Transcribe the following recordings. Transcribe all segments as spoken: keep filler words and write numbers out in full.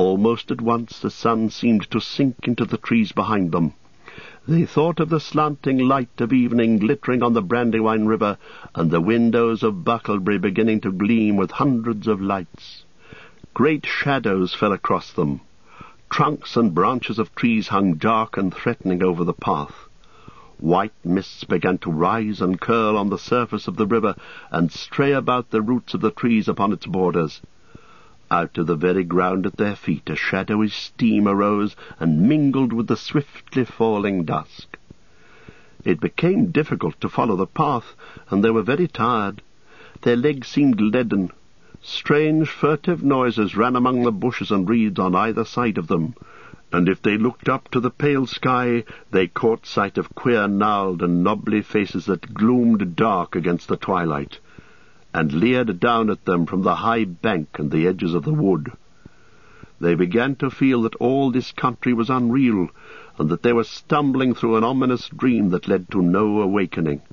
Almost at once the sun seemed to sink into the trees behind them. They thought of the slanting light of evening glittering on the Brandywine River, and the windows of Bucklebury beginning to gleam with hundreds of lights. Great shadows fell across them. Trunks and branches of trees hung dark and threatening over the path. White mists began to rise and curl on the surface of the river and stray about the roots of the trees upon its borders. Out of the very ground at their feet a shadowy steam arose and mingled with the swiftly falling dusk. It became difficult to follow the path, and they were very tired. Their legs seemed leaden. Strange, furtive noises ran among the bushes and reeds on either side of them, and if they looked up to the pale sky, they caught sight of queer, gnarled and knobbly faces that gloomed dark against the twilight, and leered down at them from the high bank and the edges of the wood. They began to feel that all this country was unreal, and that they were stumbling through an ominous dream that led to no awakening.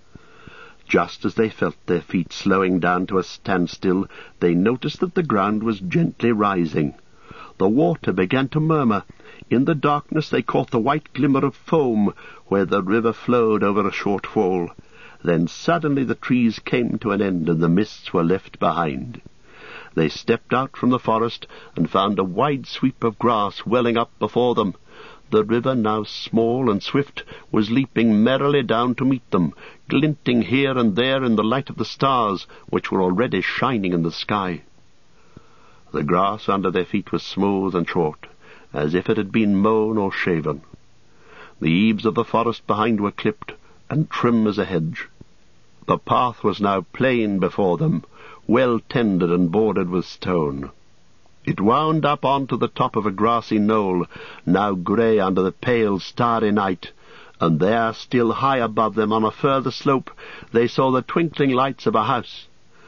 Just as they felt their feet slowing down to a standstill, they noticed that the ground was gently rising. The water began to murmur. In the darkness they caught the white glimmer of foam where the river flowed over a short fall. Then suddenly the trees came to an end and the mists were left behind. They stepped out from the forest and found a wide sweep of grass welling up before them. The river, now small and swift, was leaping merrily down to meet them, glinting here and there in the light of the stars, which were already shining in the sky. The grass under their feet was smooth and short, as if it had been mown or shaven. The eaves of the forest behind were clipped, and trim as a hedge. The path was now plain before them, well tended and bordered with stone. It wound up onto the top of a grassy knoll, now grey under the pale, starry night, and there, still high above them on a further slope, they saw the twinkling lights of a house.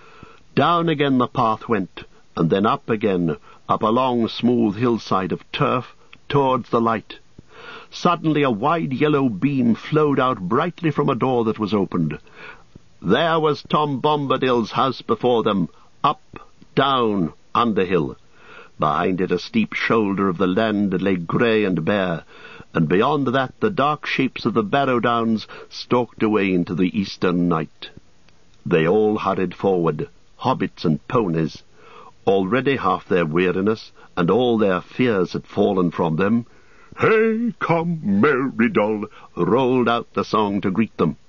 Down again the path went, and then up again, up a long, smooth hillside of turf, towards the light. Suddenly a wide yellow beam flowed out brightly from a door that was opened. There was Tom Bombadil's house before them, up, down, Underhill. Behind it a steep shoulder of the land lay grey and bare, and beyond that the dark shapes of the Barrow Downs stalked away into the eastern night. They all hurried forward, hobbits and ponies. Already half their weariness and all their fears had fallen from them. "Hey, come, merry doll," rolled out the song to greet them.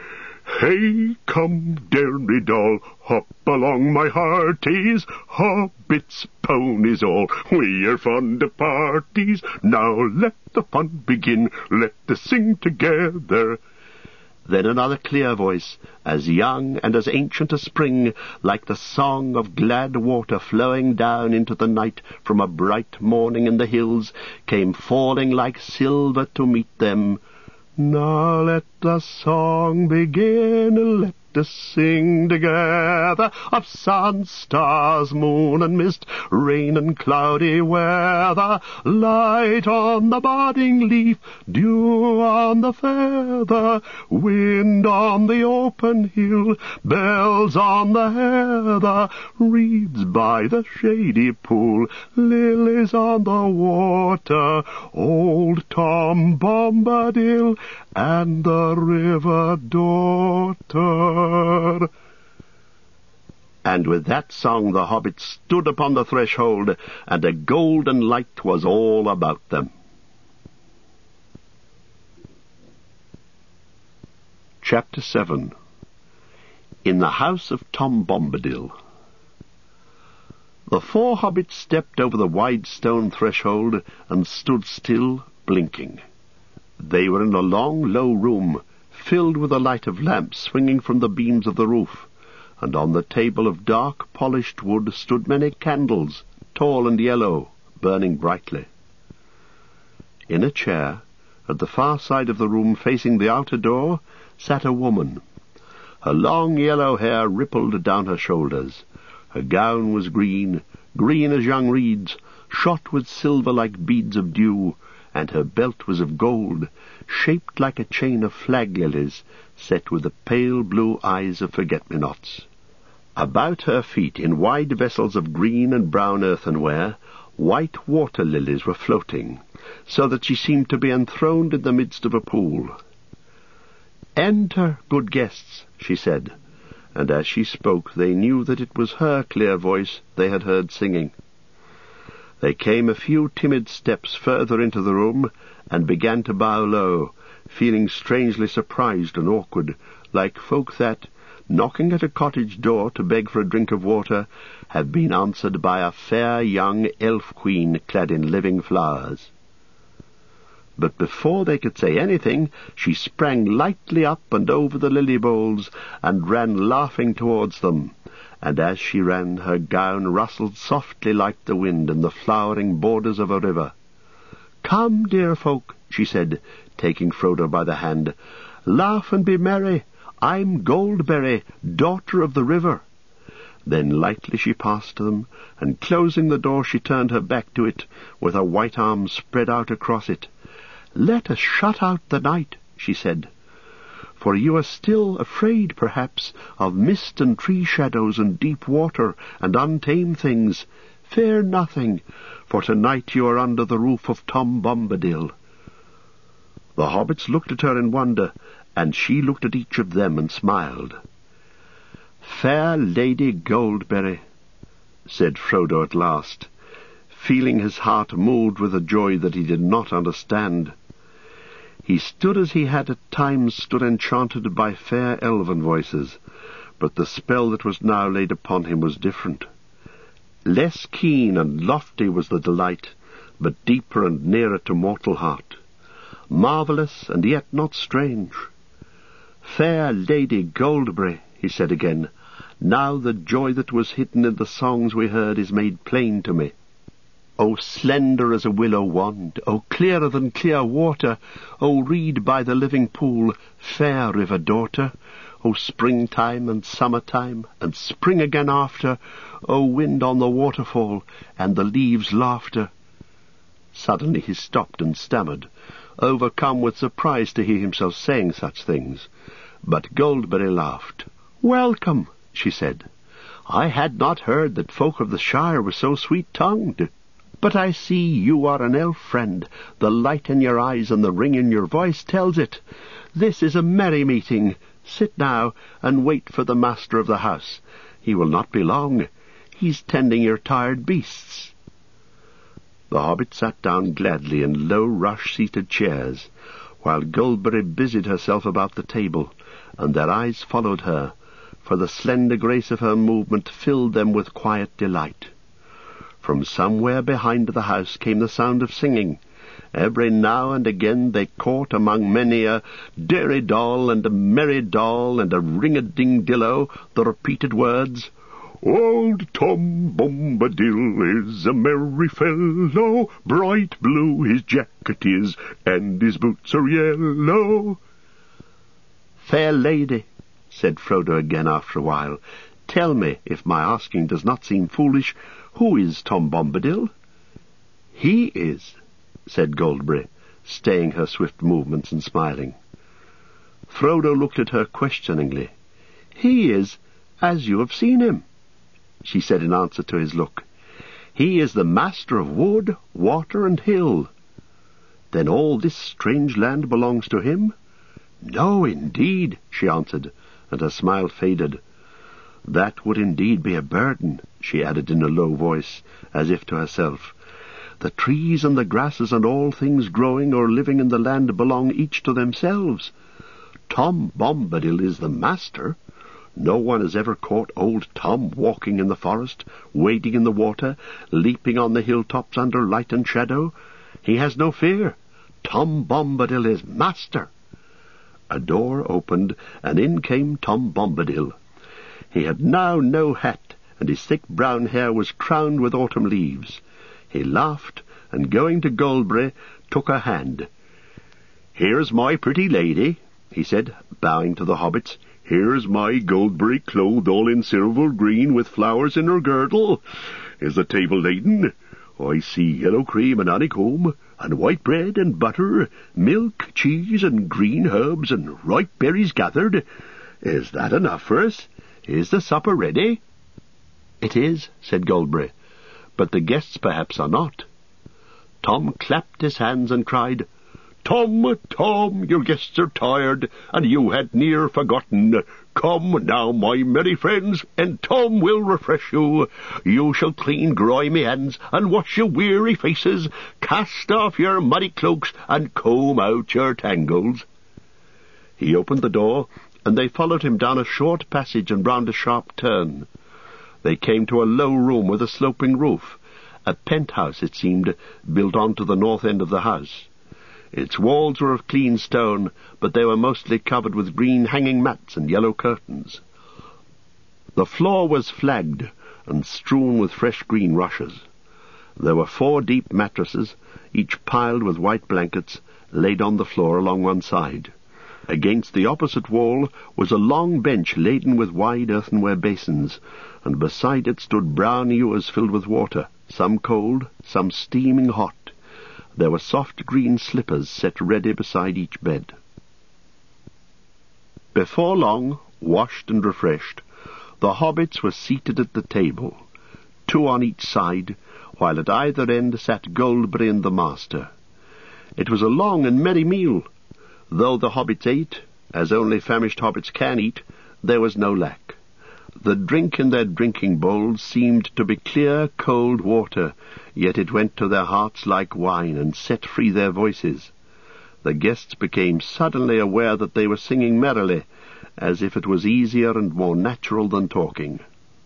"Hey, come, dearie doll, hop along, my hearties, hobbits, ponies all, we are fond of parties. Now let the fun begin, let us sing together." Then another clear voice, as young and as ancient as spring, like the song of glad water flowing down into the night from a bright morning in the hills, came falling like silver to meet them. "Now let the song begin, let us sing together, of sun, stars, moon and mist, rain and cloudy weather, light on the budding leaf, dew on the feather, wind on the open hill, bells on the heather, reeds by the shady pool, lilies on the water, old Tom Bombadil and the river daughter." And with that song the hobbits stood upon the threshold, and a golden light was all about them. Chapter seven. In the House of Tom Bombadil. The four hobbits stepped over the wide stone threshold and stood still, blinking. They were in a long, low room, filled with the light of lamps swinging from the beams of the roof, and on the table of dark, polished wood stood many candles, tall and yellow, burning brightly. In a chair, at the far side of the room facing the outer door, sat a woman. Her long yellow hair rippled down her shoulders. Her gown was green, green as young reeds, shot with silver like beads of dew, and her belt was of gold, shaped like a chain of flag lilies, set with the pale blue eyes of forget-me-nots. About her feet, in wide vessels of green and brown earthenware, White water lilies were floating, so that she seemed to be enthroned in the midst of a pool. "Enter, good guests," she said, and as she spoke they knew that it was her clear voice they had heard singing. They came a few timid steps further into the room and began to bow low, feeling strangely surprised and awkward, like folk that, knocking at a cottage door to beg for a drink of water, have been answered by a fair young elf-queen clad in living flowers. But before they could say anything, she sprang lightly up and over the lily bowls and ran laughing towards them, and as she ran her gown rustled softly like the wind in the flowering borders of a river. "Come, dear folk," she said, taking Frodo by the hand, "laugh and be merry. I'm Goldberry, daughter of the river." Then lightly she passed them, and closing the door she turned her back to it, with her white arms spread out across it. "Let us shut out the night," she said, "for you are still afraid, perhaps, of mist and tree shadows and deep water and untamed things. Fear nothing, for tonight you are under the roof of Tom Bombadil." The hobbits looked at her in wonder, and she looked at each of them and smiled. "Fair Lady Goldberry," said Frodo at last, feeling his heart moved with a joy that he did not understand. He stood as he had at times stood enchanted by fair elven voices, but the spell that was now laid upon him was different. Less keen and lofty was the delight, but deeper and nearer to mortal heart. Marvellous, and yet not strange. "Fair Lady Goldberry," he said again, "now the joy that was hidden in the songs we heard is made plain to me. O slender as a willow wand, O clearer than clear water, O reed by the living pool, fair river daughter, O springtime and summertime, and spring again after, O wind on the waterfall, and the leaves' laughter." Suddenly he stopped and stammered, overcome with surprise to hear himself saying such things. But Goldberry laughed. "Welcome," she said. "I had not heard that folk of the Shire were so sweet-tongued. But I see you are an elf friend. The light in your eyes and the ring in your voice tells it. This is a merry meeting. Sit now and wait for the master of the house. He will not be long. He's tending your tired beasts." The hobbit sat down gladly in low rush-seated chairs, while Goldberry busied herself about the table, and their eyes followed her, for the slender grace of her movement filled them with quiet delight. From somewhere behind the house came the sound of singing. Every now and again they caught among many a derry-doll and a merry-doll and a ring-a-ding-dillo the repeated words, "Old Tom Bombadil is a merry fellow, bright blue his jacket is, and his boots are yellow." "Fair lady," said Frodo again after a while, "tell me, if my asking does not seem foolish, who is Tom Bombadil?" "He is," said Goldberry, staying her swift movements and smiling. Frodo looked at her questioningly. "He is as you have seen him," she said in answer to his look. "He is the master of wood, water, and hill." "Then all this strange land belongs to him?" "No, indeed," she answered, and her smile faded. "That would indeed be a burden," she added in a low voice, as if to herself. "The trees and the grasses and all things growing or living in the land belong each to themselves. Tom Bombadil is the master. No one has ever caught old Tom walking in the forest, wading in the water, leaping on the hilltops under light and shadow. He has no fear. Tom Bombadil is master." A door opened, and in came Tom Bombadil. He had now no hat, and his thick brown hair was crowned with autumn leaves. He laughed, and going to Goldberry, took her hand. "Here's my pretty lady," he said, bowing to the hobbits. "Here's my Goldberry, clothed all in silver green, with flowers in her girdle. Is the table laden? I see yellow cream and honeycomb, and white bread and butter, milk, cheese, and green herbs, and ripe berries gathered. Is that enough for us? Is the supper ready?" "It is," said Goldberry, but the guests perhaps are not. Tom clapped his hands and cried, "Tom, Tom, your guests are tired, and you had near forgotten. Come now, my merry friends, and Tom will refresh you. You shall clean grimy hands, and wash your weary faces, cast off your muddy cloaks, and comb out your tangles." He opened the door, and they followed him down a short passage and round a sharp turn. They came to a low room with a sloping roof, a penthouse, it seemed, built on to the north end of the house. Its walls were of clean stone, but they were mostly covered with green hanging mats and yellow curtains. The floor was flagged and strewn with fresh green rushes. There were four deep mattresses, each piled with white blankets, laid on the floor along one side. Against the opposite wall was a long bench laden with wide earthenware basins, and beside it stood brown ewers filled with water, some cold, some steaming hot. There were soft green slippers set ready beside each bed. Before long, washed and refreshed, the hobbits were seated at the table, two on each side, while at either end sat Goldberry and the master. It was a long and merry meal. Though the hobbits ate, as only famished hobbits can eat, there was no lack. The drink in their drinking bowls seemed to be clear, cold water, yet it went to their hearts like wine and set free their voices. The guests became suddenly aware that they were singing merrily, as if it was easier and more natural than talking.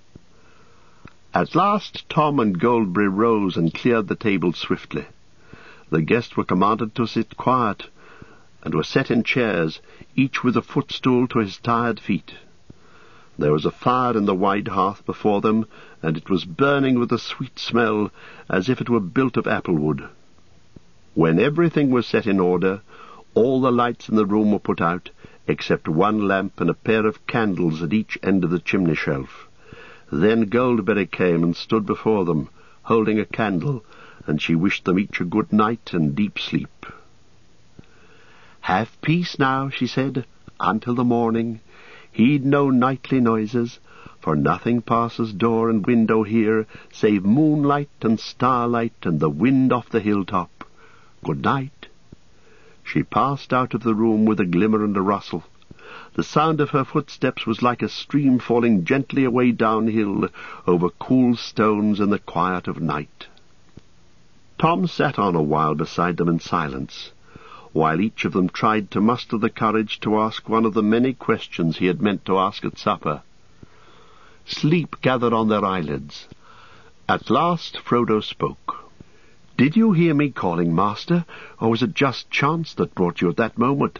At last Tom and Goldberry rose and cleared the table swiftly. The guests were commanded to sit quiet, and were set in chairs, each with a footstool to his tired feet. There was a fire in the wide hearth before them, and it was burning with a sweet smell, as if it were built of apple-wood. When everything was set in order, all the lights in the room were put out, except one lamp and a pair of candles at each end of the chimney-shelf. Then Goldberry came and stood before them, holding a candle, and she wished them each a good night and deep sleep. "Have peace now," she said, "until the morning. Heed no nightly noises, for nothing passes door and window here, save moonlight and starlight and the wind off the hilltop. Good night." She passed out of the room with a glimmer and a rustle. The sound of her footsteps was like a stream falling gently away downhill over cool stones in the quiet of night. Tom sat on a while beside them in silence, while each of them tried to muster the courage to ask one of the many questions he had meant to ask at supper. Sleep gathered on their eyelids. At last Frodo spoke. "Did you hear me calling, Master, or was it just chance that brought you at that moment?"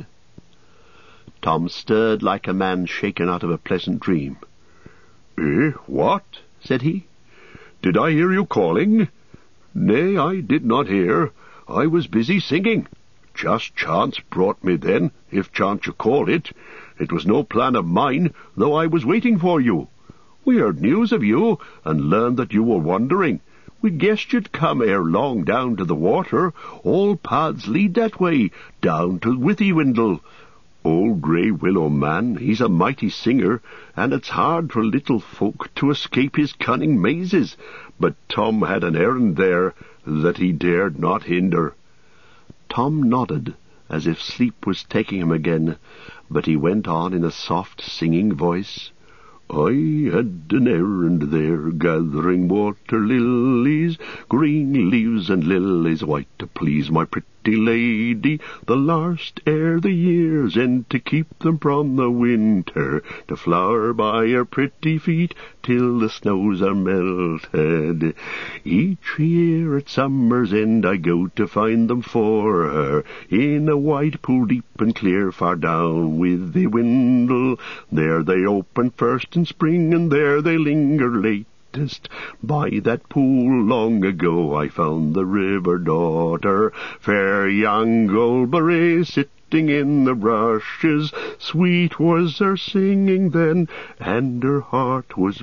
Tom stirred like a man shaken out of a pleasant dream. "Eh, what?" said he. "Did I hear you calling? Nay, I did not hear. I was busy singing. Just chance brought me then, if chance you call it. It was no plan of mine, though I was waiting for you. We heard news of you, and learned that you were wandering. We guessed you'd come ere long down to the water. All paths lead that way, down to Withywindle. Old Grey Willow Man, he's a mighty singer, and it's hard for little folk to escape his cunning mazes. But Tom had an errand there that he dared not hinder." Tom nodded, as if sleep was taking him again, but he went on in a soft, singing voice. "I had an errand there, gathering water lilies, green leaves and lilies white, to please my pretty lady, the last ere the year's end, to keep them from the winter, to flower by her pretty feet till the snows are melted. Each year at summer's end I go to find them for her, in a wide pool deep and clear, far down Withywindle. There they open first in spring, and there they linger latest. By that pool long ago I found the river daughter, fair young Goldberry, sitting in the rushes. Sweet was her singing then, and her heart was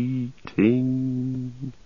beating."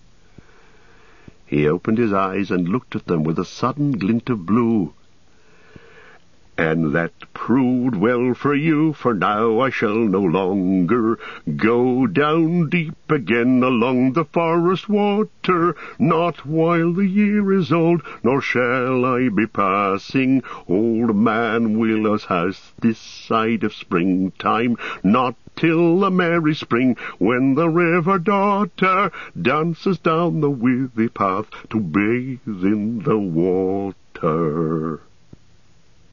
He opened his eyes and looked at them with a sudden glint of blue. And that proved well for you, for now I shall no longer go down deep again along the forest water, not while the year is old, nor shall I be passing Old Man Willow's house this side of springtime, not till the merry spring, when the river daughter dances down the withy path to bathe in the water.